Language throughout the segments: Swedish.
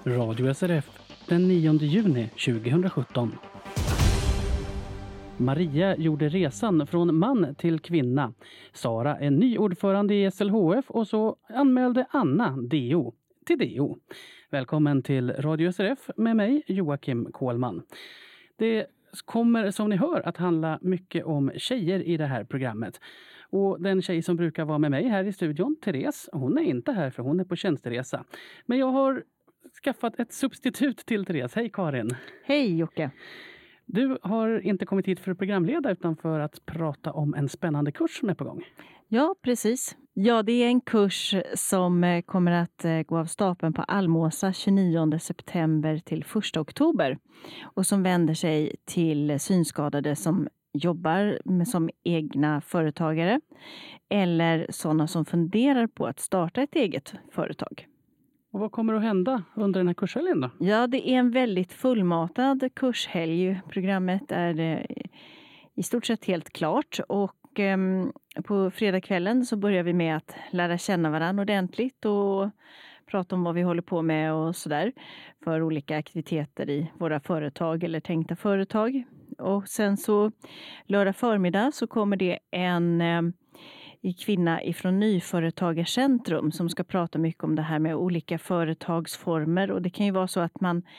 Radio SRF den 9 juni 2017. Maria gjorde resan från man till kvinna. Sara är ny ordförande i SLHF och så anmälde Anna DO till DO. Välkommen till Radio SRF med mig Joakim Kohlman. Det kommer som ni hör att handla mycket om tjejer i det här programmet. Och den tjej som brukar vara med mig här i studion, Therese, hon är inte här för hon är på tjänsteresa. Men jag har skaffat ett substitut till Therese. Hej Karin! Hej Jocke! Du har inte kommit hit för att programleda utan för att prata om en spännande kurs som är på gång. Ja, precis. Ja, det är en kurs som kommer att gå av stapeln på Almåsa 29 september till 1 oktober. Och som vänder sig till synskadade som jobbar som egna företagare eller sådana som funderar på att starta ett eget företag. Och vad kommer att hända under den här kurshelgen då? Ja, det är en väldigt fullmatad kurshelg. Programmet är i stort sett helt klart och på fredagskvällen så börjar vi med att lära känna varandra ordentligt och prata om vad vi håller på med och sådär för olika aktiviteter i våra företag eller tänkta företag. Och sen så lördag förmiddag så kommer det en kvinna ifrån Nyföretagarcentrum som ska prata mycket om det här med olika företagsformer. Och det kan ju vara så att man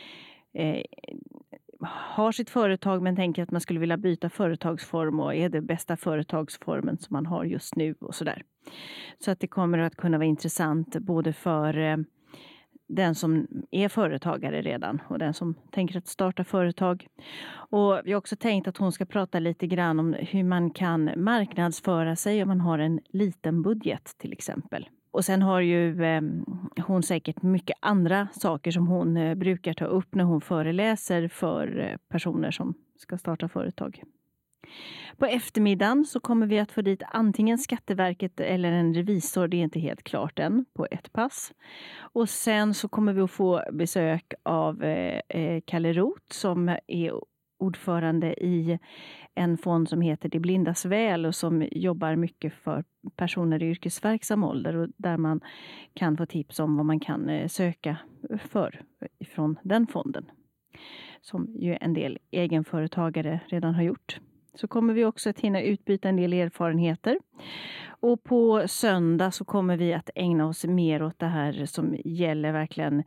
har sitt företag men tänker att man skulle vilja byta företagsform och är det bästa företagsformen som man har just nu och sådär. Så att det kommer att kunna vara intressant både för den som är företagare redan och den som tänker att starta företag. Och vi har också tänkt att hon ska prata lite grann om hur man kan marknadsföra sig om man har en liten budget till exempel. Och sen har ju hon säkert mycket andra saker som hon brukar ta upp när hon föreläser för personer som ska starta företag. På eftermiddagen så kommer vi att få dit antingen Skatteverket eller en revisor, det är inte helt klart än, på ett pass. Och sen så kommer vi att få besök av Kalle Roth som är ordförande i en fond som heter Det blindas väl och som jobbar mycket för personer i yrkesverksam ålder och där man kan få tips om vad man kan söka för från den fonden. Som ju en del egenföretagare redan har gjort. Så kommer vi också att hinna utbyta en del erfarenheter. Och på söndag så kommer vi att ägna oss mer åt det här som gäller verkligen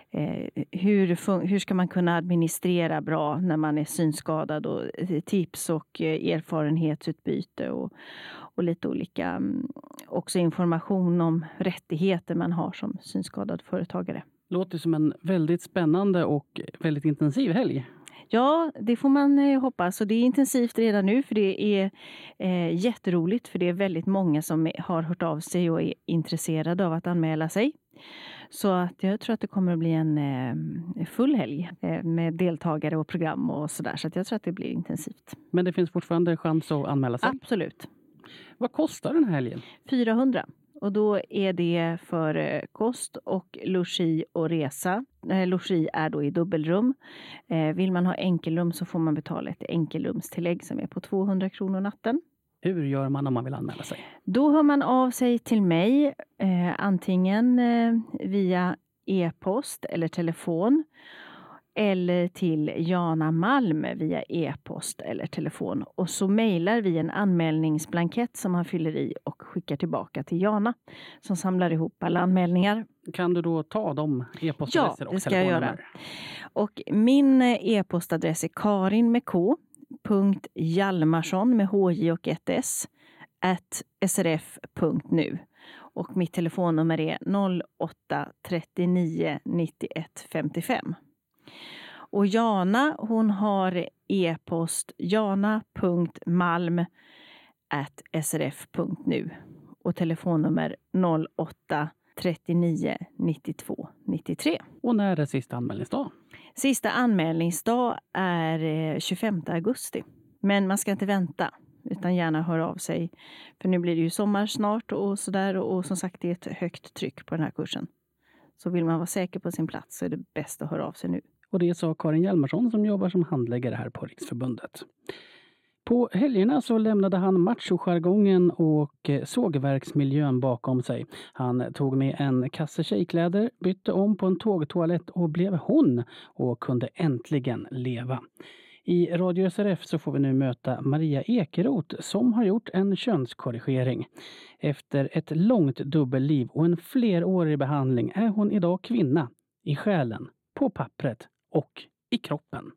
hur ska man kunna administrera bra när man är synskadad och tips och erfarenhetsutbyte och lite olika också information om rättigheter man har som synskadad företagare. Låter som en väldigt spännande och väldigt intensiv helg. Ja, det får man hoppas och det är intensivt redan nu för det är jätteroligt för det är väldigt många som har hört av sig och är intresserade av att anmäla sig. Så att jag tror att det kommer att bli en full helg med deltagare och program och sådär så att jag tror att det blir intensivt. Men det finns fortfarande chans att anmäla sig? Absolut. Vad kostar den här helgen? 400. Och då är det för kost och logi och resa. Logi är då i dubbelrum. Vill man ha enkelrum så får man betala ett enkelrumstillägg som är på 200 kronor natten. Hur gör man om man vill anmäla sig? Då hör man av sig till mig antingen via e-post eller telefon. Eller till Jana Malm via e-post eller telefon. Och så mejlar vi en anmälningsblankett som man fyller i och skickar tillbaka till Jana. Som samlar ihop alla anmälningar. Kan du då ta de e-postadresser och telefonnummer? Ja, det ska jag göra. Och min e-postadress är Karin med K. .Hjalmarsson med HJ och 1S @srf.nu. Och mitt telefonnummer är 08 39 91 55. Och Jana, hon har e-post jana.malm@srf.nu och telefonnummer 08 39 92 93. Och när är sista anmälningsdag? Sista anmälningsdag är 25 augusti. Men man ska inte vänta utan gärna höra av sig. För nu blir det ju sommar snart och sådär. Och som sagt det är ett högt tryck på den här kursen. Så vill man vara säker på sin plats så är det bäst att höra av sig nu. Och det sa Karin Hjalmarsson som jobbar som handläggare här på Riksförbundet. På helgerna så lämnade han machojargongen och sågverksmiljön bakom sig. Han tog med en kasse tjejkläder, bytte om på en tågtoalett och blev hon och kunde äntligen leva. I Radio SRF så får vi nu möta Maria Ekeroth som har gjort en könskorrigering. Efter ett långt dubbelliv och en flerårig behandling är hon idag kvinna i själen, på pappret och i kroppen.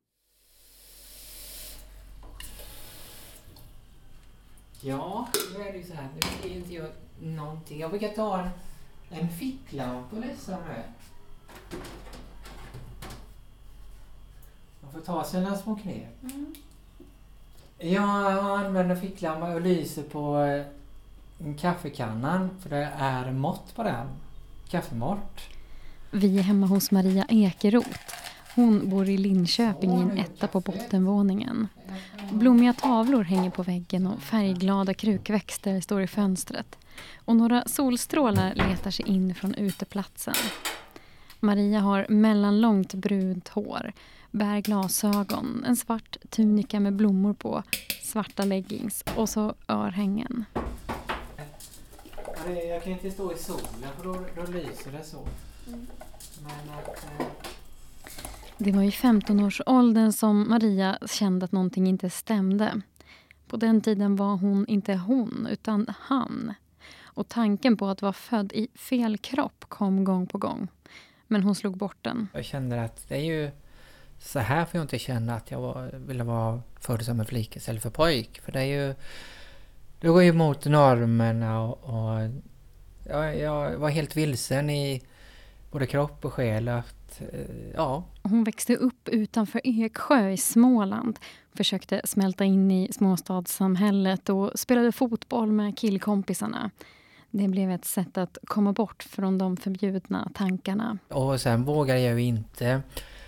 Ja, nu är det ju så här. Nu ser inte jag någonting. Jag brukar ta en ficklampa och lysa med. Man får ta sina små knep. Jag använder ficklampa och lyser på kaffekannan. För det är mått på den. Kaffemått. Vi är hemma hos Maria Ekeroth. Hon bor i Linköping i en etta på bottenvåningen. Blommiga tavlor hänger på väggen och färgglada krukväxter står i fönstret. Och några solstrålar letar sig in från uteplatsen. Maria har mellanlångt brunt hår, bär glasögon, en svart tunika med blommor på, svarta leggings och så örhängen. Jag kan inte stå i solen för då lyser det så. Men Det var i 15-årsåldern som Maria kände att någonting inte stämde. På den tiden var hon inte hon, utan han. Och tanken på att vara född i fel kropp kom gång på gång. Men hon slog bort den. jag kände att det är ju så här får jag inte känna att jag ville vara född som en flicka istället för pojk. För det är ju, det går ju emot normerna och jag var helt vilsen i både kropp och själ. Ja. Hon växte upp utanför Eksjö i Småland, försökte smälta in i småstadssamhället och spelade fotboll med killkompisarna. Det blev ett sätt att komma bort från de förbjudna tankarna. Och sen vågade jag ju inte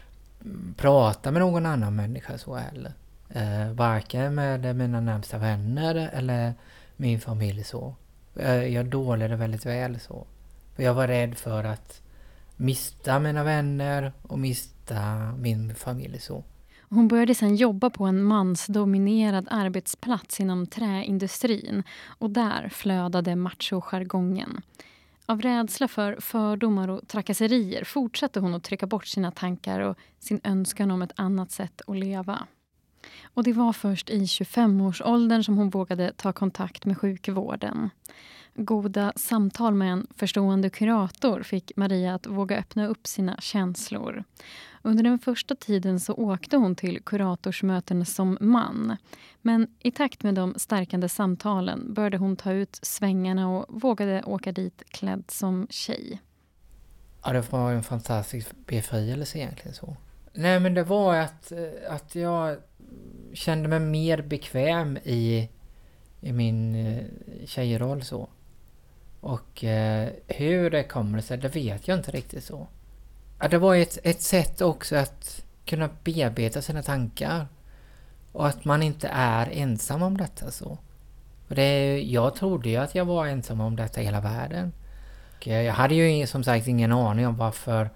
prata med någon annan människa så heller. Varken med mina närmsta vänner eller min familj så. Jag dolde väldigt väl så. För jag var rädd för att mista mina vänner och mista min familj så. Hon började sedan jobba på en mansdominerad arbetsplats inom träindustrin och där flödade machojargongen. Av rädsla för fördomar och trakasserier fortsatte hon att trycka bort sina tankar och sin önskan om ett annat sätt att leva. Och det var först i 25-årsåldern som hon vågade ta kontakt med sjukvården. Goda samtal med en förstående kurator fick Maria att våga öppna upp sina känslor. Under den första tiden så åkte hon till kuratorsmöten som man. Men i takt med de stärkande samtalen började hon ta ut svängarna och vågade åka dit klädd som tjej. Ja, det var en fantastisk befrielse egentligen så. Nej, men det var att jag kände mig mer bekväm i min tjejroll så. Och hur det kommer sig, det vet jag inte riktigt så. Ja, det var ett sätt också att kunna bearbeta sina tankar. Och att man inte är ensam om detta så. För jag trodde ju att jag var ensam om detta i hela världen. Och jag hade ju som sagt ingen aning om varför.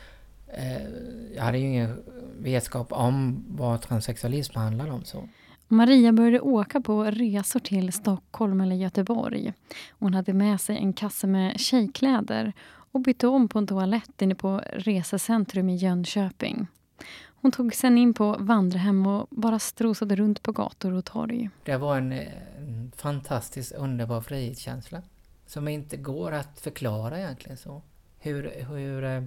Jag hade ju ingen vetskap om vad transsexualism handlar om så. Maria började åka på resor till Stockholm eller Göteborg. Hon hade med sig en kasse med tjejkläder och bytte om på en toalett inne på resecentrum i Jönköping. Hon tog sen in på vandrarhem och bara strosade runt på gator och torg. Det var en fantastisk underbar frihetskänsla som inte går att förklara egentligen så. Hur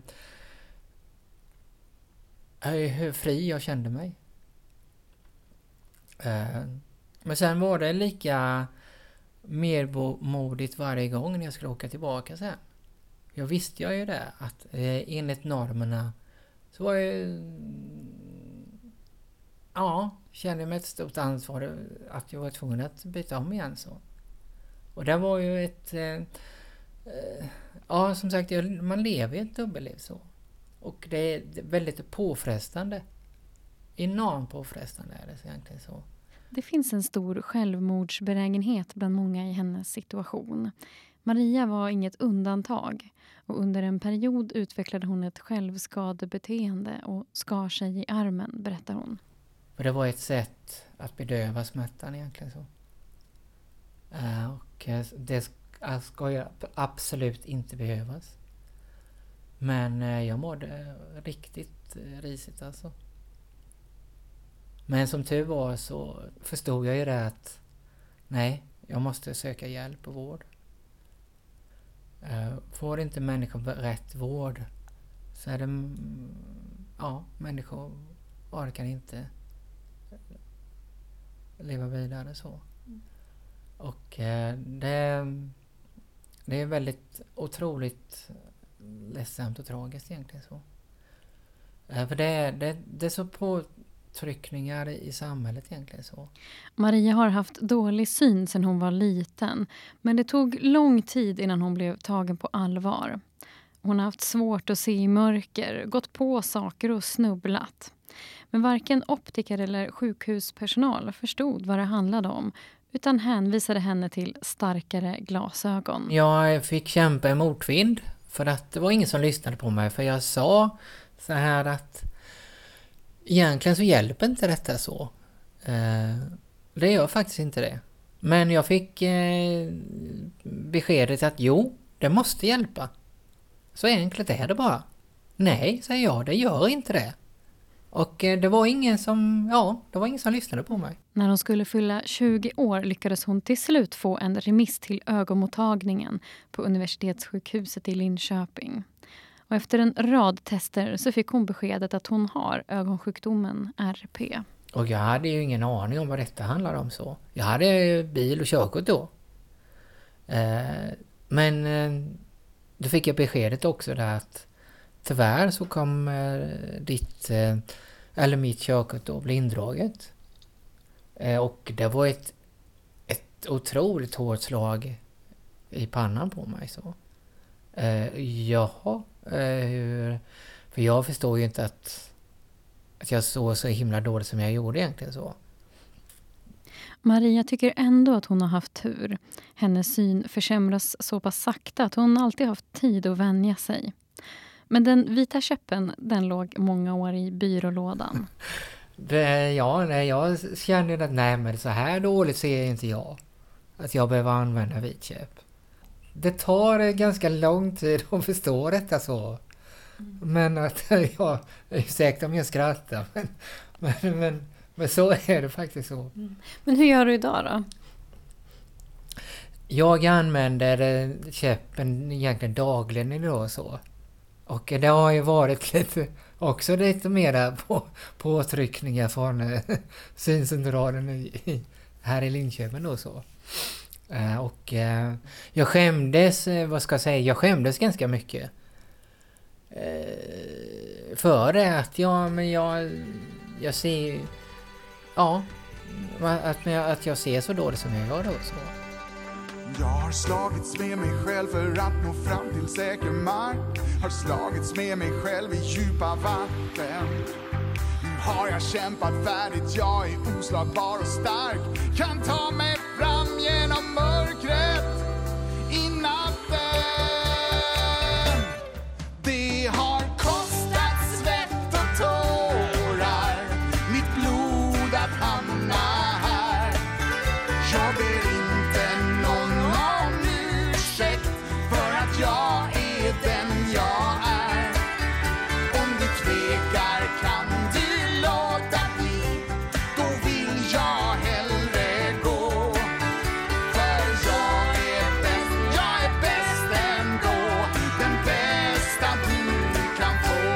fri jag kände mig. Men sen var det lika mer modigt varje gång när jag skulle åka tillbaka sen. Jag visste ju det att enligt normerna så var kände jag mig ett stort ansvar att jag var tvungen att byta om igen så. Och det var ju som sagt, man lever ju ett dubbelliv så. Och det är väldigt påfrestande. Enormt påfrestande är det egentligen så. Det finns en stor självmordsbenägenhet bland många i hennes situation. Maria var inget undantag och under en period utvecklade hon ett självskadebeteende och skar sig i armen, berättar hon. För det var ett sätt att bedöva smärtan egentligen så. Och det ska ju absolut inte behövas. Men jag mådde riktigt risigt alltså. Men som tur var så förstod jag ju det att nej, jag måste söka hjälp och vård. Får inte människor rätt vård så är det, människor orkar inte leva vidare så. Och det är väldigt otroligt ledsamt och tragiskt egentligen så. För det är så påtryckningar i samhället egentligen så. Maria har haft dålig syn sedan hon var liten, men det tog lång tid innan hon blev tagen på allvar. Hon har haft svårt att se i mörker, gått på saker och snubblat. Men varken optiker eller sjukhuspersonal förstod vad det handlade om, utan hänvisade henne till starkare glasögon. Jag fick kämpa i motvind för att det var ingen som lyssnade på mig. För jag sa så här att egentligen så hjälper inte detta så. Det gör faktiskt inte det. Men jag fick beskedet att jo, det måste hjälpa. Så enkelt är det bara. Nej, säger jag, det gör inte det. Och det var ingen som lyssnade på mig. När hon skulle fylla 20 år lyckades hon till slut få en remiss till ögonmottagningen på Universitetssjukhuset i Linköping. Och efter en rad tester så fick hon beskedet att hon har ögonsjukdomen RP. Och jag hade ju ingen aning om vad detta handlar om så. Jag hade bil och körkort då. Men då fick jag beskedet också där att tyvärr så kommer mitt körkort då bli indraget. Och det var ett otroligt hårt slag i pannan på mig så. För jag förstår ju inte att jag såg så himla dåligt som jag gjorde egentligen så. Maria tycker ändå att hon har haft tur. Hennes syn försämras så pass sakta att hon alltid haft tid att vänja sig. Men den vita käppen, den låg många år i byrålådan. Jag kände att nej, men så här dåligt ser inte jag. Att jag behöver använda vit käpp. Det tar ganska lång tid att förstå detta så. Men att jag är säkert om jag skrattar. Men så är det faktiskt så. Men hur gör du idag då? Jag använder käppen egentligen dagligen idag så. Och det har ju varit lite mera påtryckningar från syncentralen här i Linköping då så. Och jag skämdes, jag skämdes ganska mycket. För det att jag ser att jag ser så dåligt som jag gör då så. Jag har slagits med mig själv för att nå fram till säker mark. Har slagits med mig själv i djupa vatten. Nu har jag kämpat färdigt, jag är oslagbar och stark. Kan ta mig fram genom mörkret i natten. Det har kostat svett och tårar, mitt blod att hamna här. Jag ber inte någon om ursäkt för att jag är den jag är. Om du tvekar kan du låta bli, då vill jag hellre gå. För jag är bäst ändå, den bästa du kan få.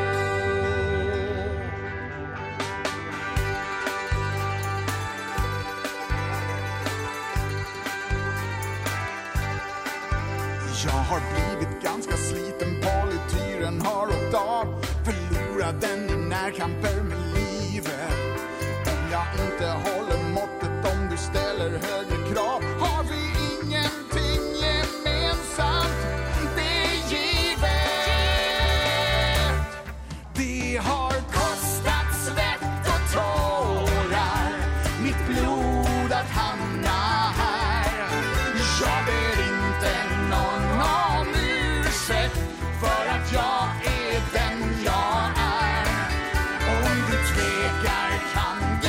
Jag har blivit ganska sliten, polytyren har åkt av. Förlorad den i närkamper med livet. Om jag inte håller måttet, om du ställer högre krav, har vi ingenting gemensamt. Det är givet. Det har kostat svett och tårar, mitt blod att hamna här. Jag ber inte någon om ursäkt för att jag är den jag är. Om du tvekar kan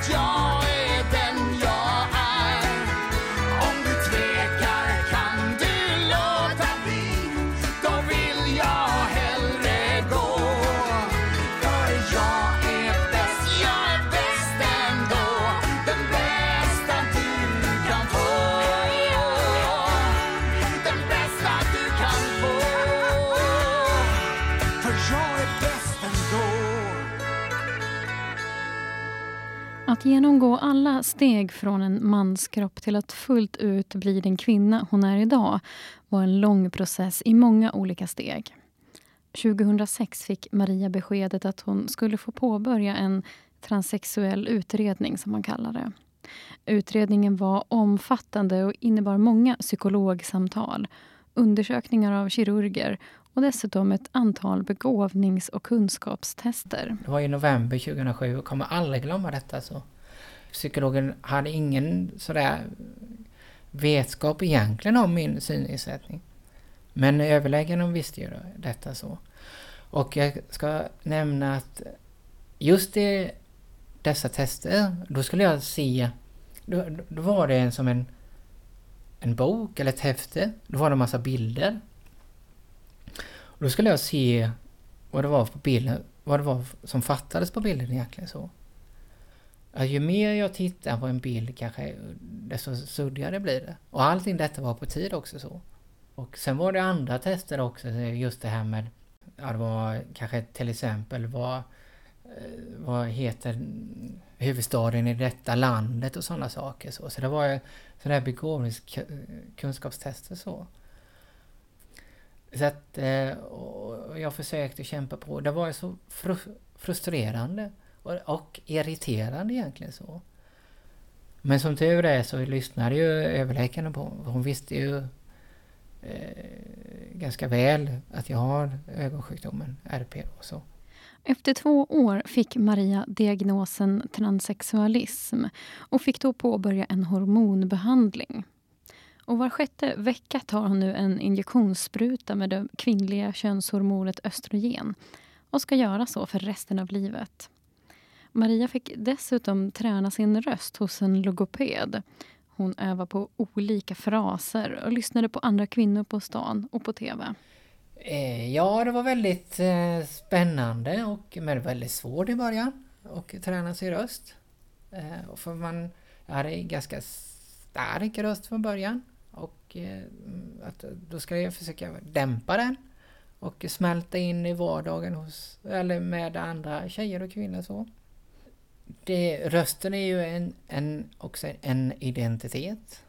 att jag är den jag är. Om du tvekar kan du låta bli, då vill jag hellre gå. För jag är bäst ändå, den bästa du kan få. Den bästa du kan få. För jag är bäst ändå. Att genomgå alla steg från en manskropp till att fullt ut bli den kvinna hon är idag var en lång process i många olika steg. 2006 fick Maria beskedet att hon skulle få påbörja en transsexuell utredning, som man kallar det. Utredningen var omfattande och innebar många psykologsamtal, undersökningar av kirurger och dessutom ett antal begåvnings- och kunskapstester. Det var i november 2007 och kommer aldrig glömma detta. Så. Psykologen hade ingen sådär vetskap egentligen om min synnedsättning. Men överläkaren visste ju detta så. Och jag ska nämna att just i dessa tester, då skulle jag se, då var det som en bok eller ett häfte. Då var det en massa bilder. Och då skulle jag se vad det var på bilden, vad det var som fattades på bilden egentligen så. Att ju mer jag tittar på en bild kanske desto suddigare blir det. Och allting detta var på tid också så. Och sen var det andra tester också, just det här med, ja, det var kanske till exempel vad heter huvudstaden i detta landet och sådana saker så. Så det var sådana här begåvningskunskapstester så. Så att och jag försökte kämpa på. Det var så frustrerande och irriterande egentligen så. Men som tur är så lyssnade ju överläkaren på. Hon visste ju ganska väl att jag har ögonsjukdomen RP och så. Efter 2 år fick Maria diagnosen transsexualism och fick då påbörja en hormonbehandling. Och var 6:e vecka tar hon nu en injektionsspruta med det kvinnliga könshormonet östrogen och ska göra så för resten av livet. Maria fick dessutom träna sin röst hos en logoped. Hon övade på olika fraser och lyssnade på andra kvinnor på stan och på tv. Ja, det var väldigt spännande men väldigt svårt i början att träna sin röst. För jag hade ganska stark röst från början och då ska jag försöka dämpa den och smälta in i vardagen eller med andra tjejer och kvinnor så. Rösten är ju också en identitet.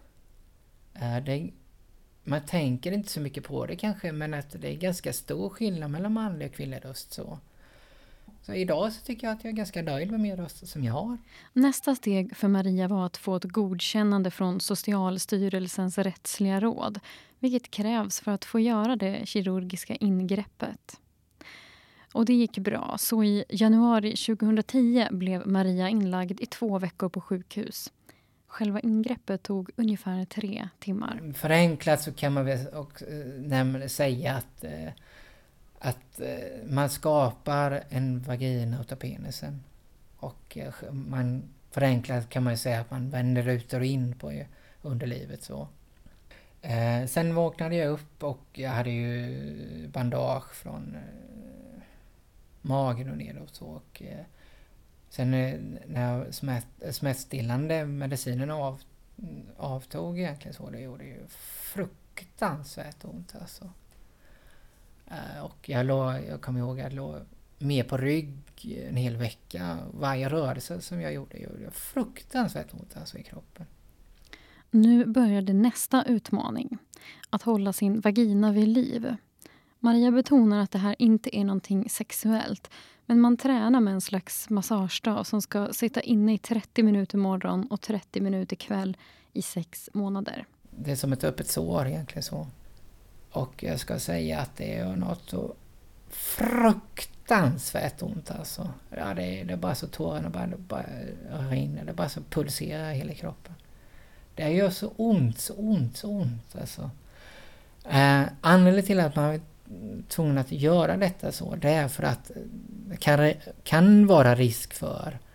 Man tänker inte så mycket på det kanske, men att det är ganska stor skillnad mellan manlig och kvinnlig röst så. Så idag så tycker jag att jag är ganska nöjd med min röst som jag har. Nästa steg för Maria var att få ett godkännande från Socialstyrelsens rättsliga råd, vilket krävs för att få göra det kirurgiska ingreppet. Och det gick bra, så i januari 2010 blev Maria inlagd i 2 veckor på sjukhus. Själva ingreppet tog ungefär 3 timmar. Förenklat så kan man väl säga att man skapar en vagina utav penisen. Och förenklat kan man säga att man vänder ut och in på underlivet så. Sen vaknade jag upp och jag hade ju bandage från magen och neråt så. Och sen när smärtstillande medicinen avtog egentligen så, det gjorde ju fruktansvärt ont alltså. Och jag kommer ihåg att jag låg mer på rygg en hel vecka. Varje rörelse som jag gjorde fruktansvärt ont alltså i kroppen. Nu började nästa utmaning. Att hålla sin vagina vid liv. Maria betonar att det här inte är någonting sexuellt. Men man tränar med en slags massagedag som ska sitta inne i 30 minuter morgon och 30 minuter kväll i 6 månader. Det är som ett öppet sår egentligen så. Och jag ska säga att det är något så fruktansvärt ont alltså. Ja, det är bara så tårarna bara rinner. Det bara så pulserar i hela kroppen. Det gör så ont alltså. Anledningen till att man är tvungen att göra detta så, det är för att det kan vara risk för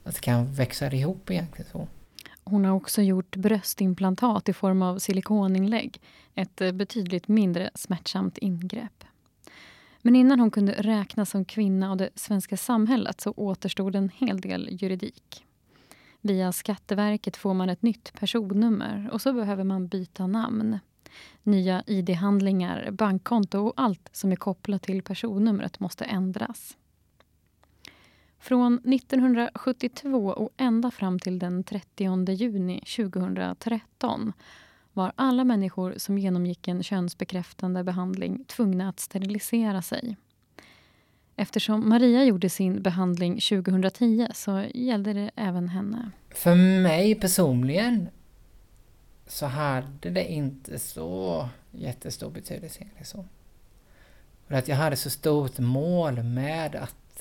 det kan växa ihop egentligen så. Hon har också gjort bröstimplantat i form av silikoninlägg. Ett betydligt mindre smärtsamt ingrepp. Men innan hon kunde räknas som kvinna av det svenska samhället så återstod en hel del juridik. Via Skatteverket får man ett nytt personnummer och så behöver man byta namn. Nya ID-handlingar, bankkonto och allt som är kopplat till personnumret måste ändras. Från 1972 och ända fram till den 30 juni 2013 var alla människor som genomgick en könsbekräftande behandling tvungna att sterilisera sig. Eftersom Maria gjorde sin behandling 2010 så gällde det även henne. För mig personligen så hade det inte så jättestor betydelse egentligen så. För att jag hade så stort mål med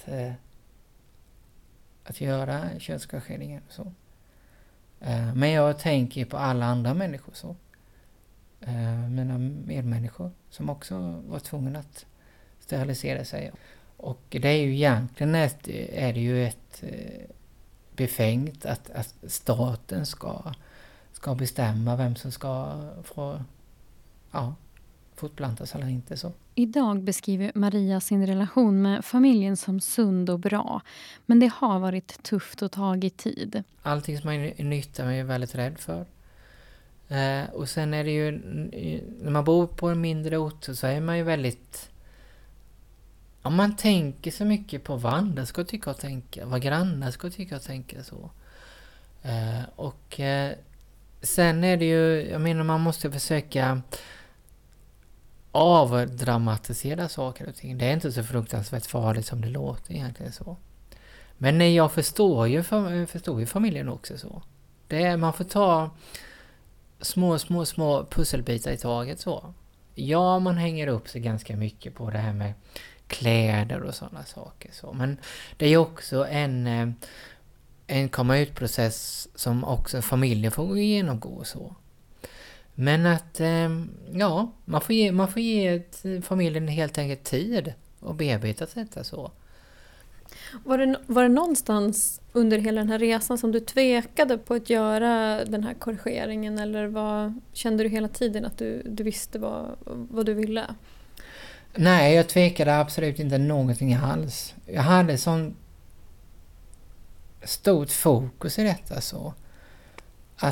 att göra könskorrigeringen och så. Men jag tänker på alla andra människor så. Mina medmänniskor som också var tvungna att sterilisera sig. Och det är ju egentligen är det ju ett befängt att staten ska bestämma vem som ska få fortplantas eller inte så. Idag beskriver Maria sin relation med familjen som sund och bra. Men det har varit tufft och tagit tid. Allting som är nytt är man ju väldigt rädd för. Och sen är det ju, när man bor på en mindre ort så är man ju väldigt... Ja, man tänker så mycket på vad andra ska tycka och tänka. Vad grannar ska tycka och tänka så. Sen är det ju, jag menar man måste försöka avdramatisera saker och ting. Det är inte så fruktansvärt farligt som det låter egentligen så. Men jag förstår ju familjen också så. Man får ta små pusselbitar i taget så. Ja, man hänger upp sig ganska mycket på det här med kläder och sådana saker så. Men det är ju också en komma ut-process som också familjen får genomgå så. Men att man får ge familjen helt enkelt tid och bearbeta detta så. Var det någonstans under hela den här resan som du tvekade på att göra den här korrigeringen, eller kände du hela tiden att du visste vad du ville? Nej, jag tvekade absolut inte någonting alls. Jag hade sån stort fokus i detta så att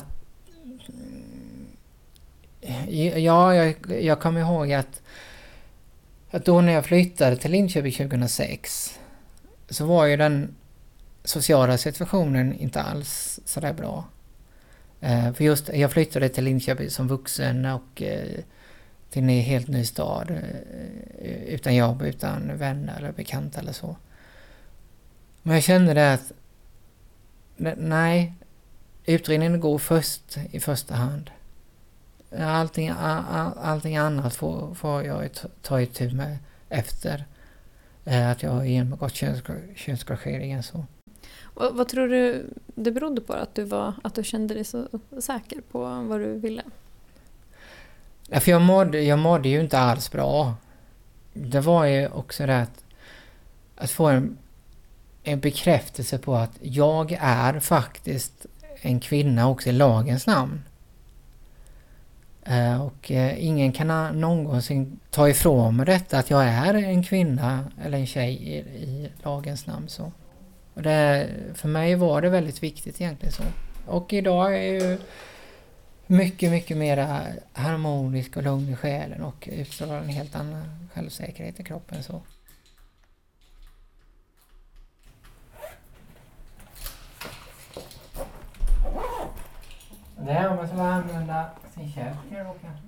jag kommer ihåg att då när jag flyttade till Linköping 2006 så var ju den sociala situationen inte alls så där bra. För just jag flyttade till Linköping som vuxen och till en helt ny stad utan jobb, utan vänner eller bekanta eller så. Men jag kände det att nej, utredningen går först i första hand. Allting annat får jag ta itu med efter att jag har genomgått könskorrigeringen så. Vad tror du det berodde på att du kände dig så säker på vad du ville? Ja, för jag mådde ju inte alls bra. Det var ju också det att få en bekräftelse på att jag är faktiskt en kvinna också i lagens namn. Och ingen kan någonsin ta ifrån mig detta att jag är en kvinna eller en tjej i lagens namn så. Och för mig var det väldigt viktigt egentligen så. Och idag är jag ju mycket, mycket mer harmonisk och lugn i själen och utstrålar en helt annan självsäkerhet i kroppen så. Det här om man ska använda sin käft här då kanske.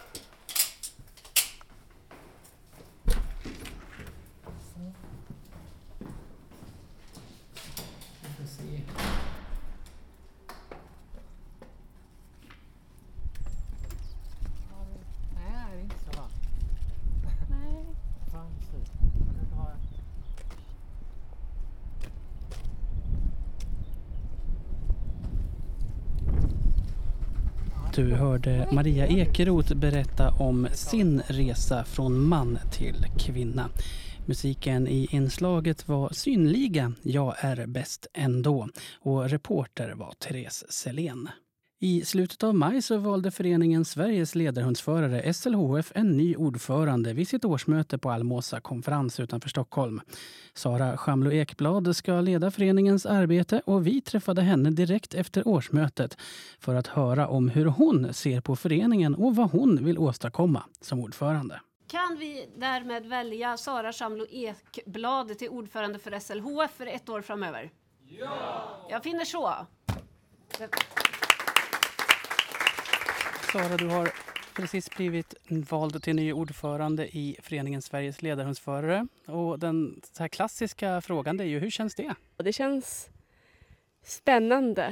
Vi får se. Nej, det är inte så varmt. Nej. Du hörde Maria Ekeroth berätta om sin resa från man till kvinna. Musiken i inslaget var Synliga, jag är bäst ändå, och reporter var Therese Selén. I slutet av maj så valde föreningen Sveriges ledarhundsförare SLHF en ny ordförande vid sitt årsmöte på Almåsa konferens utanför Stockholm. Sara Schamlo Ekblad ska leda föreningens arbete och vi träffade henne direkt efter årsmötet för att höra om hur hon ser på föreningen och vad hon vill åstadkomma som ordförande. Kan vi därmed välja Sara Schamlo Ekblad till ordförande för SLHF för 1 år framöver? Ja! Jag finner så. Sara, du har precis blivit vald till ny ordförande i föreningen Sveriges ledarhundsförare. Och den så här klassiska frågan är ju, hur känns det? Det känns spännande.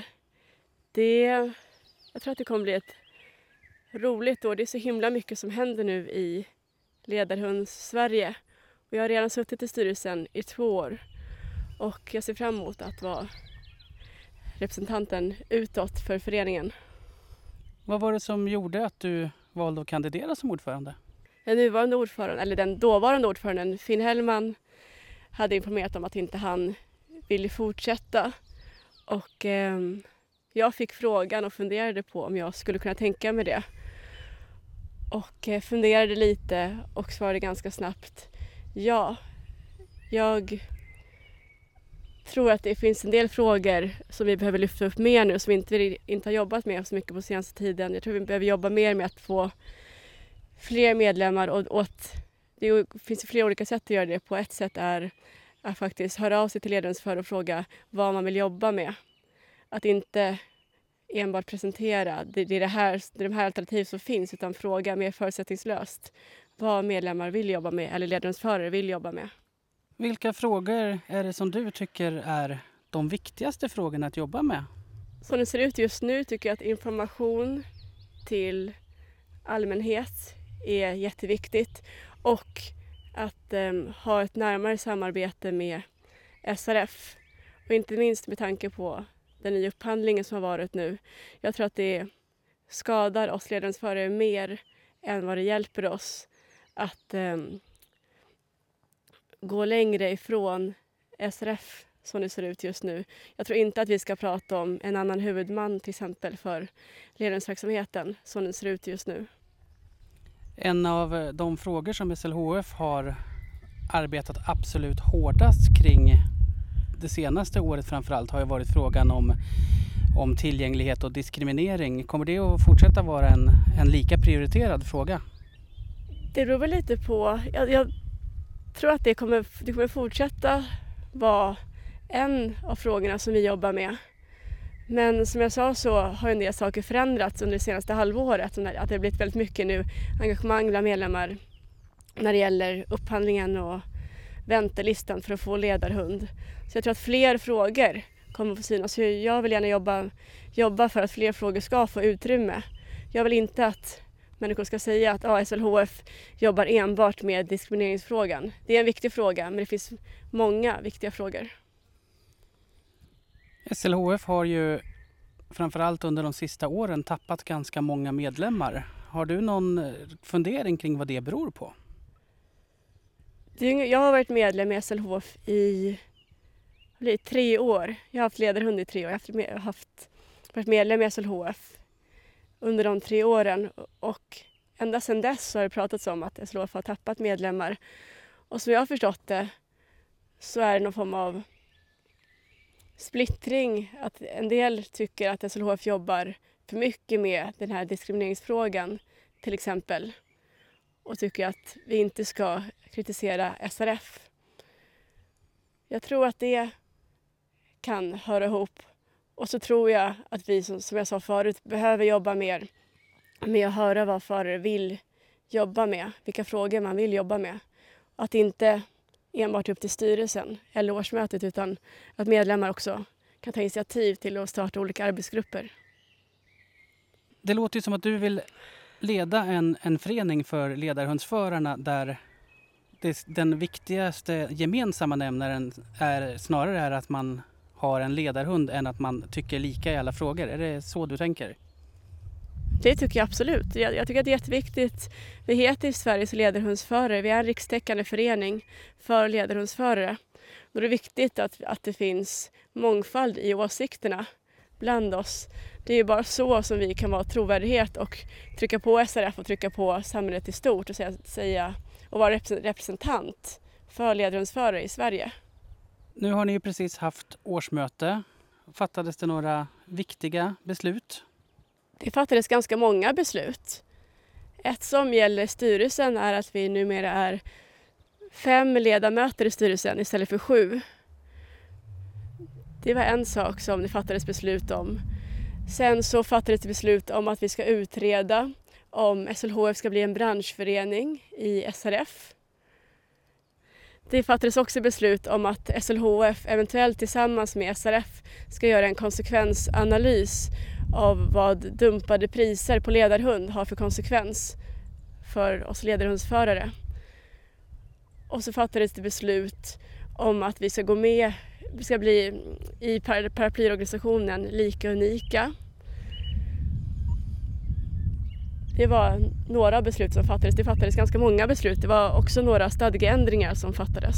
Jag tror att det kommer bli ett roligt år. Det är så himla mycket som händer nu i ledarhunds-Sverige. Och jag har redan suttit i styrelsen i 2 år. Och jag ser fram emot att vara representanten utåt för föreningen. Vad var det som gjorde att du valde att kandidera som ordförande? Den nuvarande ordföranden, eller den dåvarande ordföranden, Finn Hellman, hade informerat om att inte han ville fortsätta. Och jag fick frågan och funderade på om jag skulle kunna tänka mig det. Och funderade lite och svarade ganska snabbt ja. Jag tror att det finns en del frågor som vi behöver lyfta upp mer nu som vi inte har jobbat med så mycket på senaste tiden. Jag tror vi behöver jobba mer med att få fler medlemmar och det finns flera olika sätt att göra det. På ett sätt är att faktiskt höra av sig till ledarhundsförare och fråga vad man vill jobba med. Att inte enbart presentera det är de här alternativ som finns, utan fråga mer förutsättningslöst vad medlemmar vill jobba med eller ledarhundsförare vill jobba med. Vilka frågor är det som du tycker är de viktigaste frågorna att jobba med? Som det ser ut just nu tycker jag att information till allmänhet är jätteviktigt och att ha ett närmare samarbete med SRF och inte minst med tanke på den nya upphandlingen som har varit nu. Jag tror att det skadar oss ledarhundsförare mer än vad det hjälper oss att gå längre ifrån SRF som det ser ut just nu. Jag tror inte att vi ska prata om en annan huvudman till exempel för ledarhundsverksamheten som det ser ut just nu. En av de frågor som SLHF har arbetat absolut hårdast kring det senaste året framförallt har ju varit frågan om tillgänglighet och diskriminering. Kommer det att fortsätta vara en lika prioriterad fråga? Det beror väl lite på. Jag tror att det kommer fortsätta vara en av frågorna som vi jobbar med. Men som jag sa så har en del saker förändrats under det senaste halvåret. Att det har blivit väldigt mycket nu engagemang bland medlemmar när det gäller upphandlingen och väntelistan för att få ledarhund. Så jag tror att fler frågor kommer att få synas. Jag vill gärna jobba för att fler frågor ska få utrymme. Jag vill inte att människor ska säga att SLHF jobbar enbart med diskrimineringsfrågan. Det är en viktig fråga, men det finns många viktiga frågor. SLHF har ju framförallt under de sista åren tappat ganska många medlemmar. Har du någon fundering kring vad det beror på? Jag har varit medlem i SLHF i 3 år. Jag har haft ledarhund i 3 år. Jag har varit medlem i SLHF under de 3 åren. Och ända sedan dess så har det pratats om att SLHF har tappat medlemmar. Och som jag har förstått det så är det någon form av splittring. Att en del tycker att SLHF jobbar för mycket med den här diskrimineringsfrågan till exempel. Och tycker att vi inte ska kritisera SRF. Jag tror att det kan höra ihop. Och så tror jag att vi, som jag sa förut, behöver jobba mer med att höra vad förare vill jobba med. Vilka frågor man vill jobba med. Att inte enbart upp till styrelsen eller årsmötet utan att medlemmar också kan ta initiativ till att starta olika arbetsgrupper. Det låter ju som att du vill leda en förening för ledarhundsförarna där den viktigaste gemensamma nämnaren snarare är att man har en ledarhund än att man tycker lika i alla frågor. Är det så du tänker? Det tycker jag absolut. Jag tycker att det är jätteviktigt. Vi heter Sveriges ledarhundsförare. Vi är en rikstäckande förening för ledarhundsförare. Då är det viktigt att det finns mångfald i åsikterna bland oss. Det är ju bara så som vi kan vara trovärdighet och trycka på SRF och trycka på samhället i stort och säga och vara representant för ledarhundsförare i Sverige. Nu har ni ju precis haft årsmöte. Fattades det några viktiga beslut? Det fattades ganska många beslut. Ett som gäller styrelsen är att vi numera är 5 ledamöter i styrelsen istället för 7. Det var en sak som det fattades beslut om. Sen så fattades det beslut om att vi ska utreda om SLHF ska bli en branschförening i SRF. Det fattades också beslut om att SLHF eventuellt tillsammans med SRF ska göra en konsekvensanalys av vad dumpade priser på ledarhund har för konsekvens för oss ledarhundsförare. Och så fattades det beslut om att vi ska bli i paraplyorganisationen Lika Unika. Det var några beslut som fattades. Det fattades ganska många beslut. Det var också några stadgeändringar som fattades.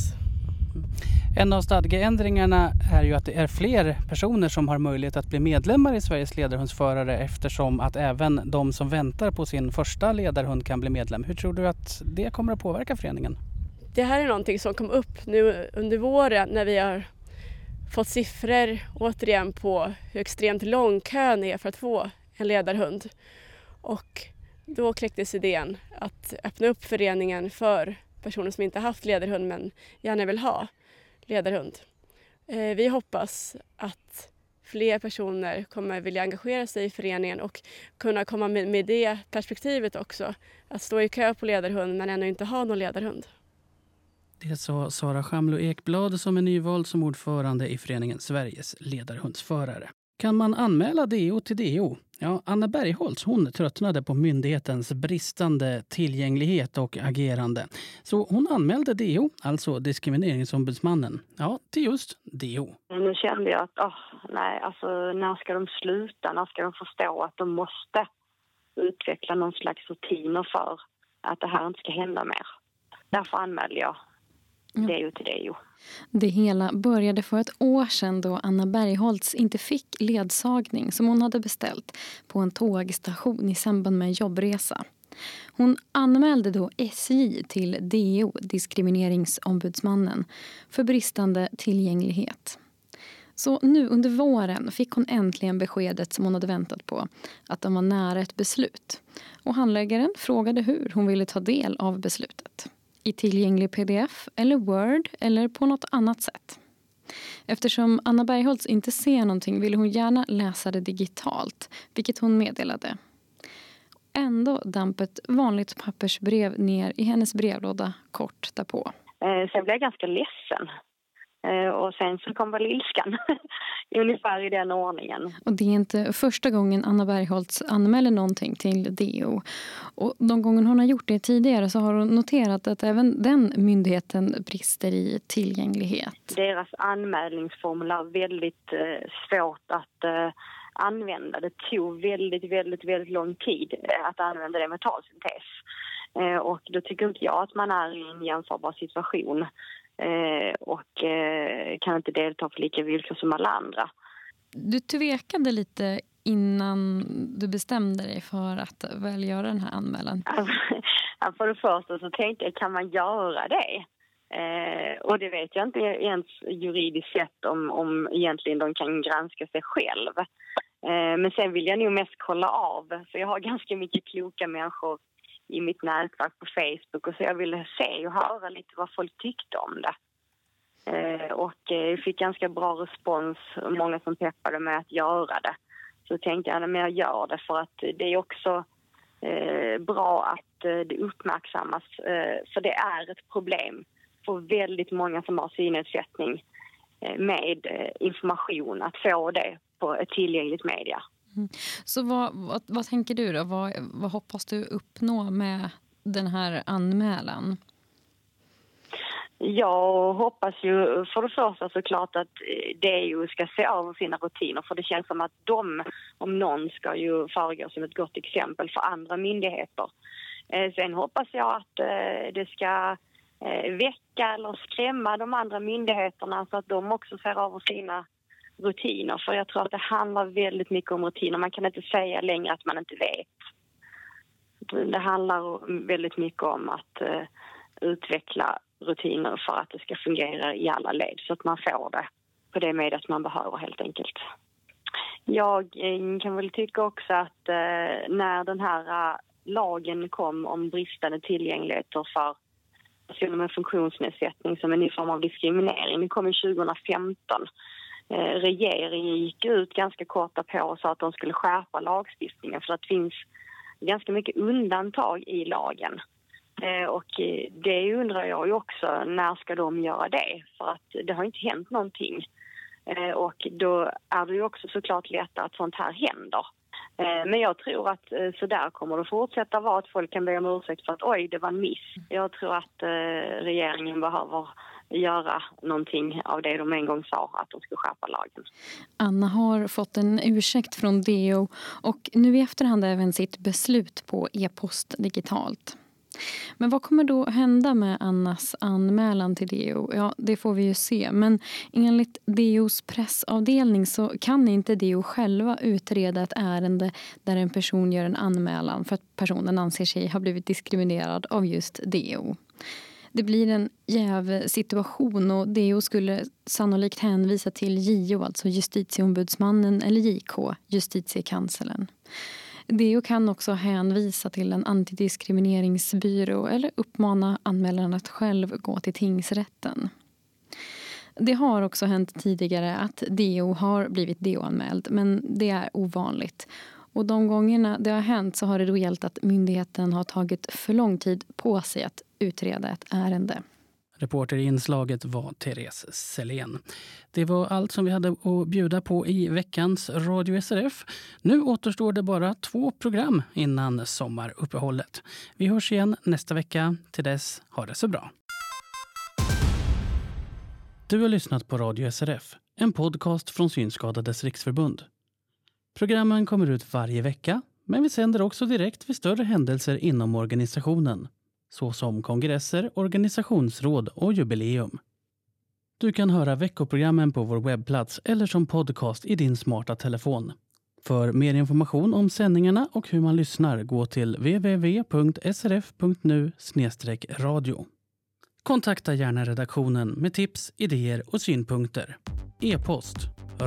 En av stadgeändringarna är ju att det är fler personer som har möjlighet att bli medlemmar i Sveriges ledarhundsförare eftersom att även de som väntar på sin första ledarhund kan bli medlem. Hur tror du att det kommer att påverka föreningen? Det här är någonting som kom upp nu under våren när vi har fått siffror återigen på hur extremt lång kön är för att få en ledarhund. Och då kläcktes idén att öppna upp föreningen för personer som inte haft ledarhund men gärna vill ha ledarhund. Vi hoppas att fler personer kommer vilja engagera sig i föreningen och kunna komma med det perspektivet också. Att stå i kö på ledarhund men ännu inte ha någon ledarhund. Det sa Sara Schamlo Ekblad som är nyvald som ordförande i föreningen Sveriges ledarhundsförare. Kan man anmäla DO till DO? Ja, Anna Bergholtz, hon tröttnade på myndighetens bristande tillgänglighet och agerande. Så hon anmälde DO, alltså Diskrimineringsombudsmannen, till just DO. Nu kände jag att när ska de sluta? När ska de förstå att de måste utveckla någon slags rutiner för att det här inte ska hända mer? Därför anmälde jag DO till DO. Det hela började för ett år sedan då Anna Bergholtz inte fick ledsagning som hon hade beställt på en tågstation i samband med en jobbresa. Hon anmälde då SJ till DO, Diskrimineringsombudsmannen, för bristande tillgänglighet. Så nu under våren fick hon äntligen beskedet som hon hade väntat på, att de var nära ett beslut. Och handläggaren frågade hur hon ville ta del av beslutet. I tillgänglig pdf eller Word eller på något annat sätt. Eftersom Anna Bergholtz inte ser någonting ville hon gärna läsa det digitalt, vilket hon meddelade. Ändå damp ett vanligt pappersbrev ner i hennes brevlåda kort därpå. Sen blev jag ganska ledsen. Och sen så kom väl ilskan ungefär i den ordningen. Och det är inte första gången Anna Bergholtz anmäler någonting till DO. Och de gånger hon har gjort det tidigare så har hon noterat att även den myndigheten brister i tillgänglighet. Deras anmälningsformulär är väldigt svårt att använda. Det tog väldigt lång tid att använda det med talsyntes. Och då tycker inte jag att man är i en jämförbar situation. Och kan inte delta på lika villkor som alla andra. Du tvekade lite innan du bestämde dig för att väl göra den här anmälan. För det första så tänkte jag, kan man göra det? Och det vet jag inte ens juridiskt sett om egentligen de kan granska sig själv. Men sen vill jag nog mest kolla av, för jag har ganska mycket kloka människor i mitt nätverk på Facebook, och så jag ville se och höra lite vad folk tyckte om det. Och jag fick ganska bra respons, många som peppade med att göra det. Så tänkte jag, men jag gör det för att det är också bra att det uppmärksammas, för det är ett problem för väldigt många som har synnedsättning med information, att få det på ett tillgängligt media. Så vad tänker du då? Vad hoppas du uppnå med den här anmälan? Jag hoppas ju för det första såklart att DO ska se över sina rutiner, för det känns som att de, om någon, ska ju föregå som ett gott exempel för andra myndigheter. Sen hoppas jag att det ska väcka eller skrämma de andra myndigheterna så att de också ser över sina rutiner. För jag tror att det handlar väldigt mycket om rutiner. Man kan inte säga längre att man inte vet. Det handlar väldigt mycket om att utveckla rutiner för att det ska fungera i alla led så att man får det på det med att man behöver helt enkelt. Jag kan väl tycka också att när den här lagen kom om bristande tillgänglighet för personer med funktionsnedsättning som en ny form av diskriminering, det kom 2015. Regeringen gick ut ganska kort på och sa att de skulle skärpa lagstiftningen för att det finns ganska mycket undantag i lagen. Och det undrar jag ju också, när ska de göra det? För att det har inte hänt någonting. Och då är det ju också såklart lättare att sånt här händer. Men jag tror att så där kommer det fortsätta vara, att folk kan be om ursäkt för att oj, det var en miss. Jag tror att regeringen behöver göra någonting av det de en gång sa, att de ska skärpa lagen. Anna har fått en ursäkt från DO och nu i efterhand även sitt beslut på e-post digitalt. Men vad kommer då hända med Annas anmälan till DO? Ja, det får vi ju se. Men enligt DOs pressavdelning så kan inte DO själva utreda ett ärende där en person gör en anmälan för att personen anser sig ha blivit diskriminerad av just DO. Det blir en jävsituation och DO skulle sannolikt hänvisa till JO, alltså justitieombudsmannen, eller JK, justitiekanslern. DO kan också hänvisa till en antidiskrimineringsbyrå eller uppmana anmälaren att själv gå till tingsrätten. Det har också hänt tidigare att DO har blivit DO-anmäld, men det är ovanligt. Och de gångerna det har hänt så har det då gällt att myndigheten har tagit för lång tid på sig att utreda ett ärende. Reporter i inslaget var Therese Selén. Det var allt som vi hade att bjuda på i veckans Radio SRF. Nu återstår det bara 2 program innan sommaruppehållet. Vi hörs igen nästa vecka. Till dess, ha det så bra. Du har lyssnat på Radio SRF, en podcast från Synskadades riksförbund. Programmen kommer ut varje vecka, men vi sänder också direkt vid större händelser inom organisationen, såsom kongresser, organisationsråd och jubileum. Du kan höra veckoprogrammen på vår webbplats eller som podcast i din smarta telefon. För mer information om sändningarna och hur man lyssnar, gå till www.srf.nu/radio. Kontakta gärna redaktionen med tips, idéer och synpunkter. E-post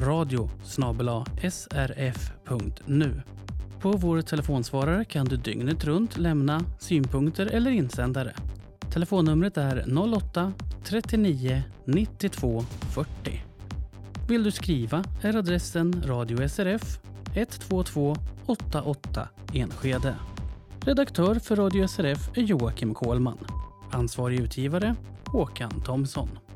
radio@srf.nu. På vår telefonsvarare kan du dygnet runt lämna synpunkter eller insändare. Telefonnumret är 08 39 92 40. Vill du skriva är adressen Radio SRF 122 88 Enskede. Redaktör för Radio SRF är Joakim Kohlman. Ansvarig utgivare Håkan Thomsson.